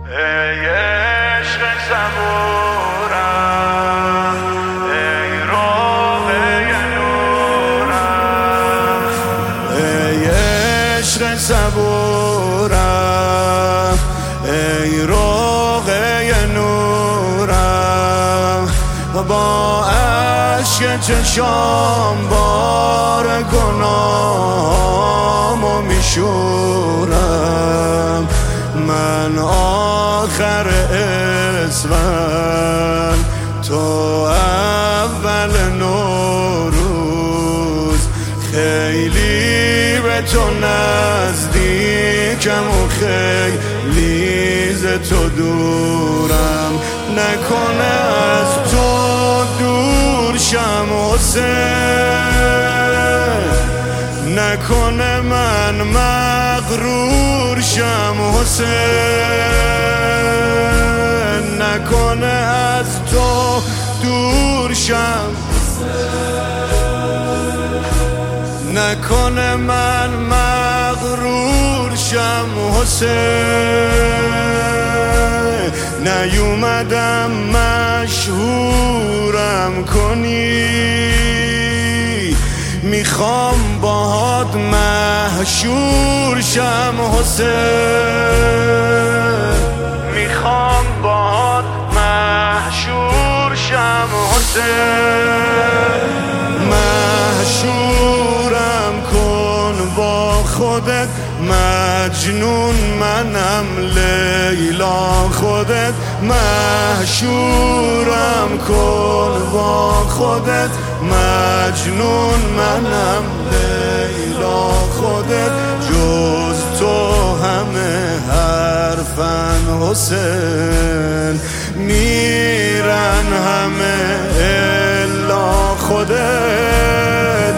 ای عشق صبورم، ای روغه نورم، ای عشق صبورم، ای روغه نورم. با عشق چشام بار گناهامو میشورم. من آخر اسفند، تو اول نوروز، خیلی به تو نزدیکم و خیلی ز تو دورم. نکنه از تو دور شم حسین، نکنه من مغرور شم حسین، نکنه از تو دور شم، نکنه من مغرور شم حسین. نیومدم مشهورم کنی، میخوام باهات محشور شم حسین، میخوام باهات محشور شم حسین. محشورم کن با خودت، مجنون منم لیلا خودت. محشورم کن با خودت، مجنون منم لیلا خودت. جز تو همه حرفن حسین، میرن همه الا خودت.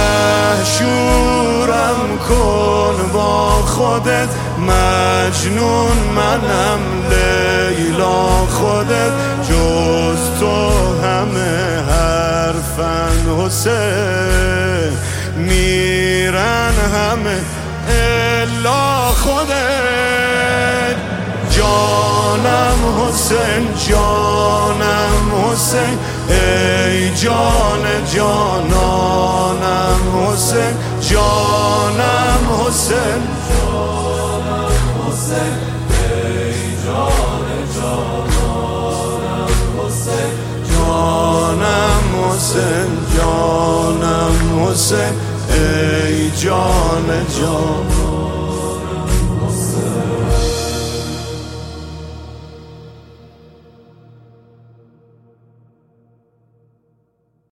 محشورم کن با خودت، مجنون منم لیلا خودت. جز تو همه حرفن حسین، میرن همه الا خودت. جانم حسین، جانم حسین، ای جان جانانم حسین. جانم حسین، جانم حسین، ای جان جانانم حسین. جانم حسین، جانم حسین، ای جان جان.